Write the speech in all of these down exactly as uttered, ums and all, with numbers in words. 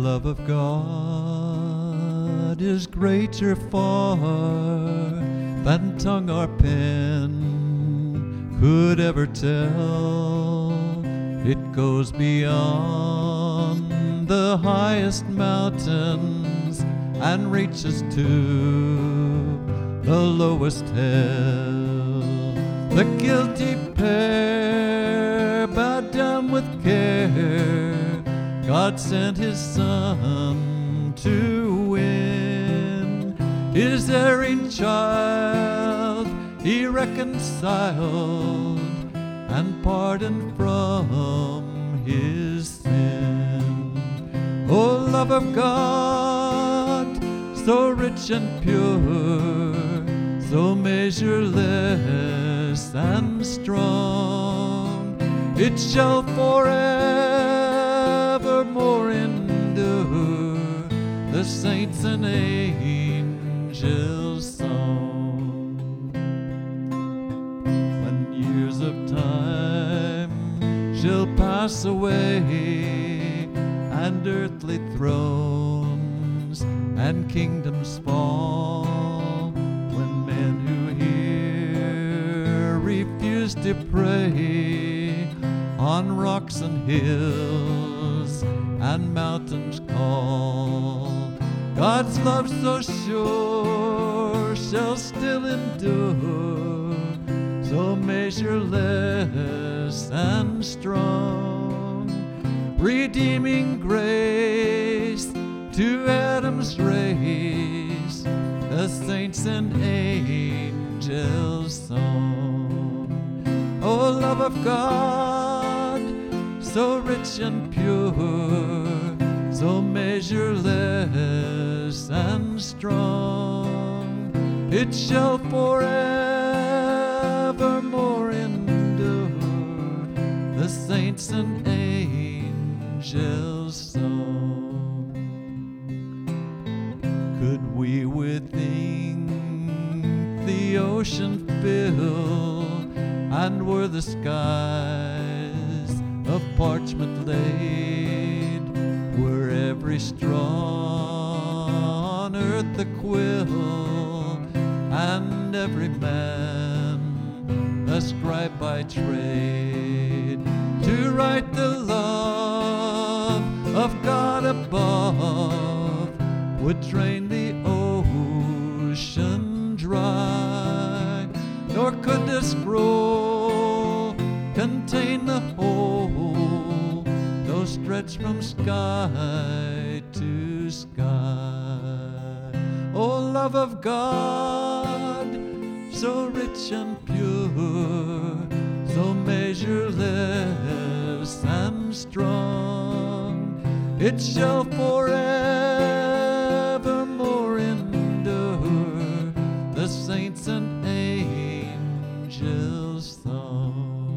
love of God is greater far than tongue or pen could ever tell. It goes beyond the highest mountains and reaches to the lowest hell. The guilty pair bowed down with care. God sent his Son to win. His erring child he reconciled and pardoned from his sin. O love of God, so rich and pure, so measureless and strong, it shall forevermore endure the saints and angels' song. When years of time shall pass away and earthly thrones and kingdoms fall, when men who hear refuse to pray on rocks and hills and mountains call, God's love so sure shall still endure, so measureless and strong, redeeming grace to Adam's race, the saints and angels' song. O love of God, so rich and pure, so measureless and strong, it shall forevermore endure the saints and angels' song. Could we with ink the ocean fill, and were the skies of parchment laid, were every straw on earth a quill, and every man a scribe by trade, to write the love of God above, would drain the ocean dry, nor could the scroll contain the whole, though stretched from sky to sky. O love of God, so rich and pure, so measureless and strong, it shall forevermore endure the saints and angels' song.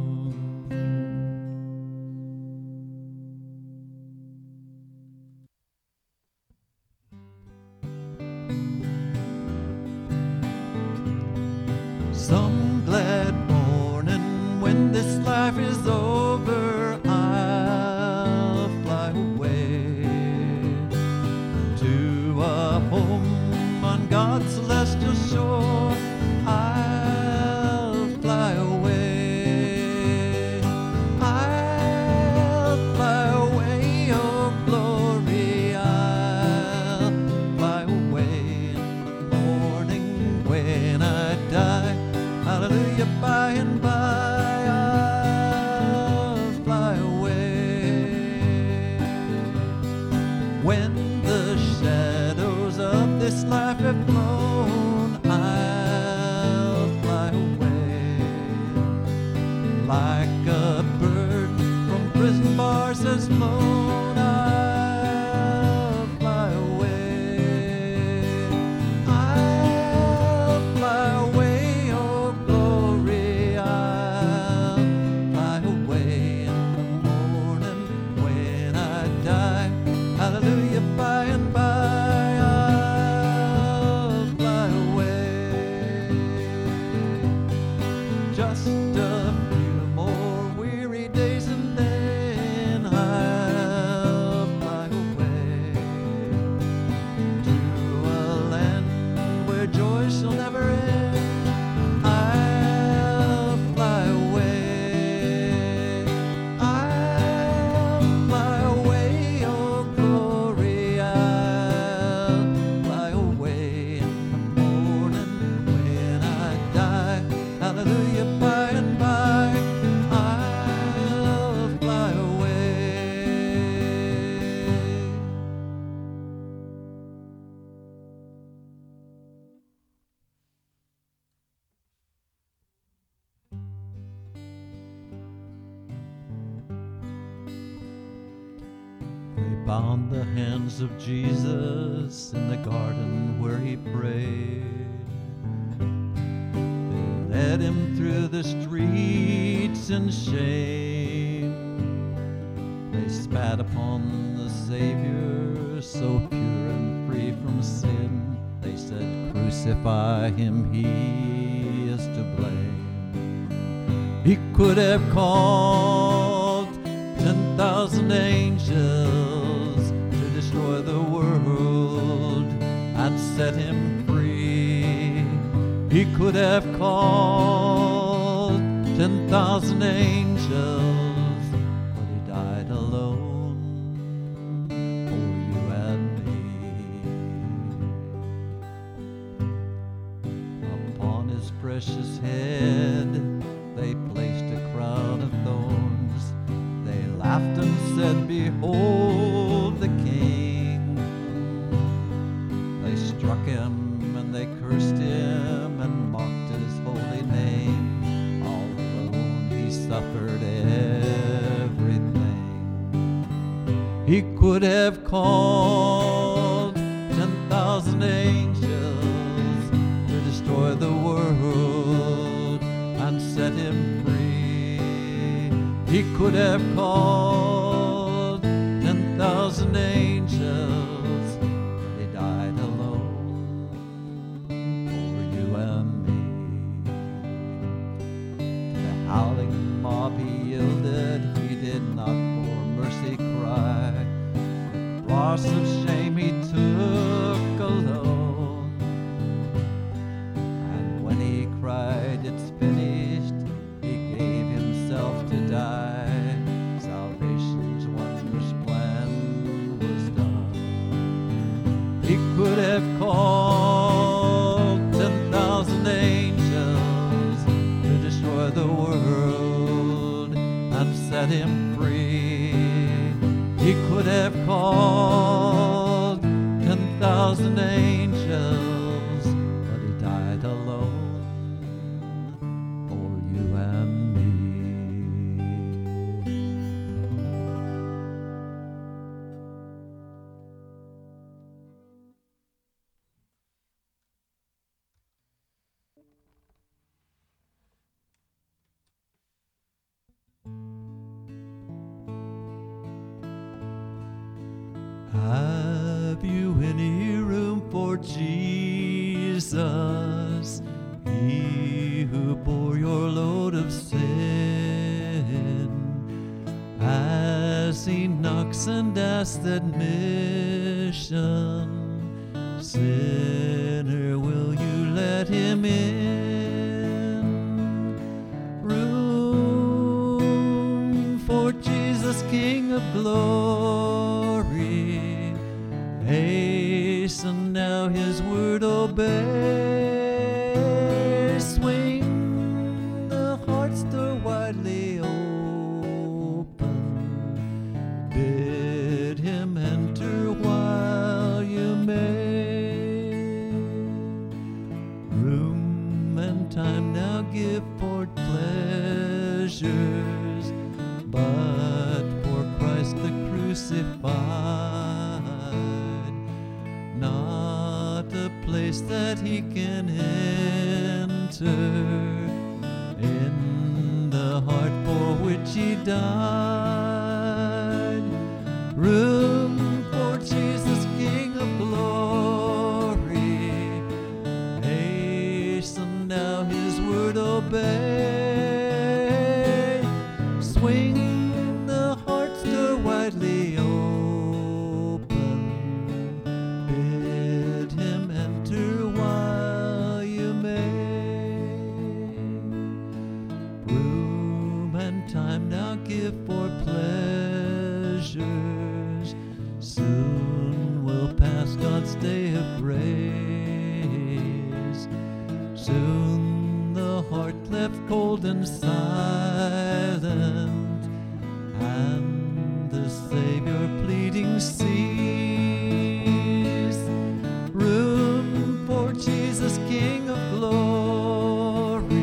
Some glad morning when this life is over, I'll fly away to a home on God's celestial shore. I'll fly away, I'll fly away, oh glory, I'll fly away in the morning when I die. Hallelujah, by and by I'll fly away. When the shadows of this life have flown, I'll fly away. Like a bird from prison bars has flown, I'll fly away. I'll fly away, oh glory, I'll fly away in the morning when I die. Hallelujah, by and by I'll fly away. Just a few more weary days and then I'll fly away. Found the hands of Jesus in the garden where he prayed. They led him through the streets in shame. They spat upon the Savior, so pure and free from sin. They said, crucify him, he is to blame. He could have called ten thousand angels to destroy the world and set him free. He could have called ten thousand angels, but he died alone for you and me. Upon his precious head they placed a crown of thorns. They laughed and said, behold the King. They struck him and they cursed him and mocked his holy name. All alone he suffered everything. He could have called ten thousand angels to destroy the world and set him free. He could have called ten thousand angels, but he died alone for you and me. To the howling mob he yielded, he did not for mercy cry. The cross of shame he took alone, and when he cried, it's finished, he gave himself to die. Salvation's wondrous plan was done. He could have called ten thousand angels to destroy the world and set him free. He could have called ten thousand angels, but he died alone for you and me. Have you any room for Jesus, he who bore your load of sin? As he knocks and asks admission, sinner, will you let him in? Room for Jesus, King of glory. Hasten now his word obey. Swing the heart's door widely open. Bid him enter while you may. Room and time now give for pleasures, but for Christ the crucified. Not a place that he can enter in the heart for which he died. Room for Jesus, King of glory. Hasten now his word obey. Swing the heart's door widely open. Time now give for pleasures. Soon will pass God's day of grace. Soon the heart left cold and silent, and the Savior pleading cease. Room for Jesus, King of glory.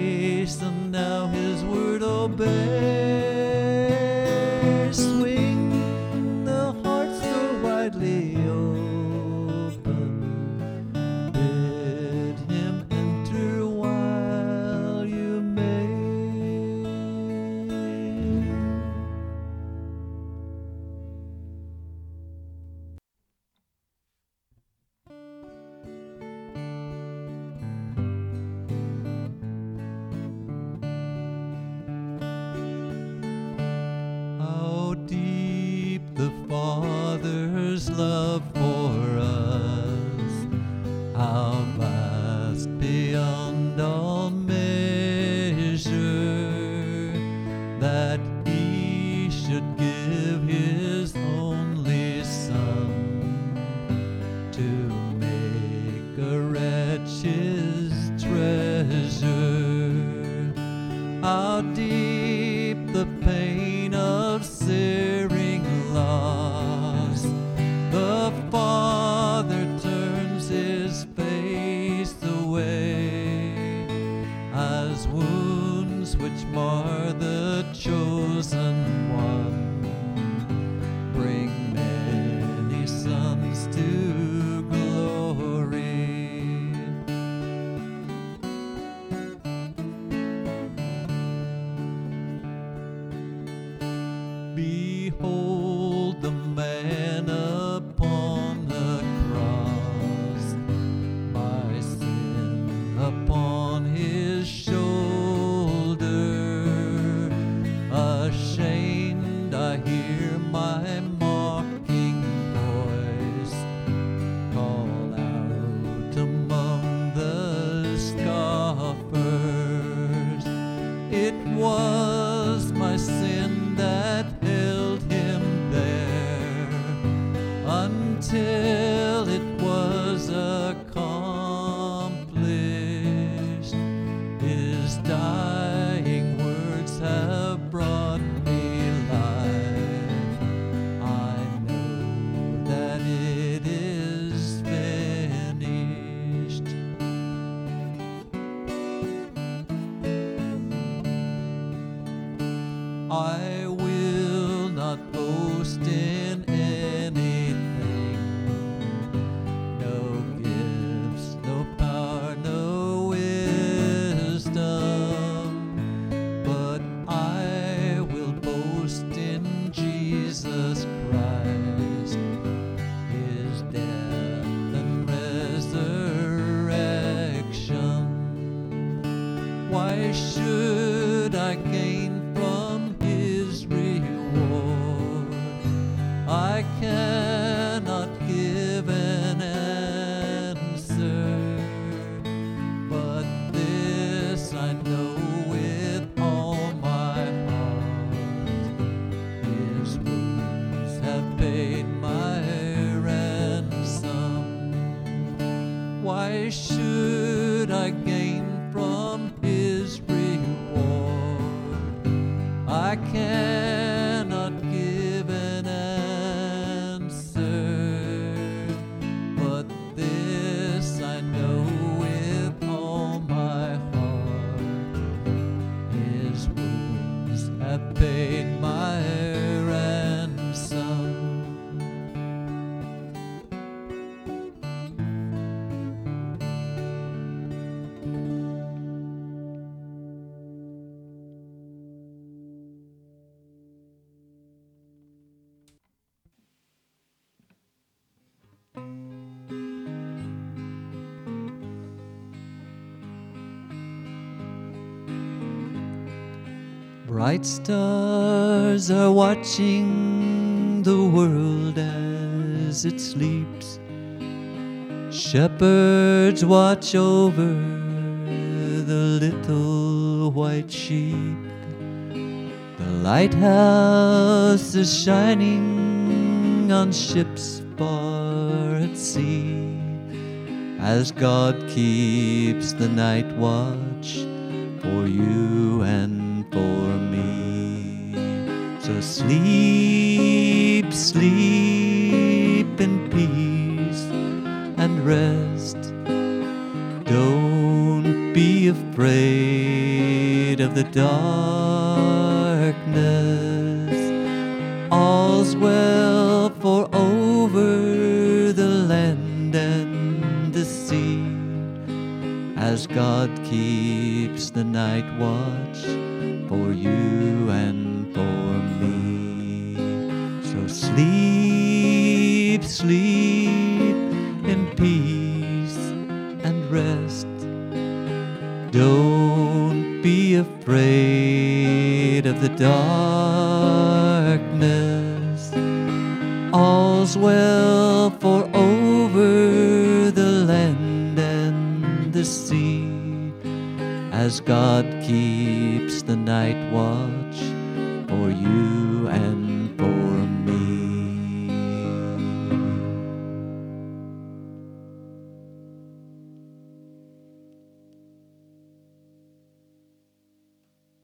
Hasten now his word obey. Swing beyond all measure, that he should give his only Son to make a wretch his treasure. How deep the pain of searing loss, the Father turns his face away, as wounds which mar the chosen one bring many sons to glory. Behold the man upon the cross, my sin upon his shoulder. Ashamed I hear my mocking voice call out among the scoffers. It was my sin that held him there until it was accomplished. His dying words have brought me life. I know that it is finished. I will not boast in anything, no gifts, no power, no wisdom, but I will boast in Jesus Christ, his death and resurrection. Why should I gain from his reward? I cannot give an answer, but this I know with all my heart: his wounds have paid my ransom. Why should I gain from his reward? I cannot give an answer, but this I know with all my heart: his wounds have paid my ransom. Bright stars are watching the world as it sleeps. Shepherds watch over the little white sheep. The lighthouse is shining on ships far at sea, as God keeps the night watch for you and for me. So sleep, sleep in peace and rest. Don't be afraid of the darkness. All's well, for over the land and the sea, as God keeps the night watch for you and for me. So sleep, sleep in peace and rest. Don't be afraid of the darkness. All's well, for over the land and the sea, as God keeps the night watch for you.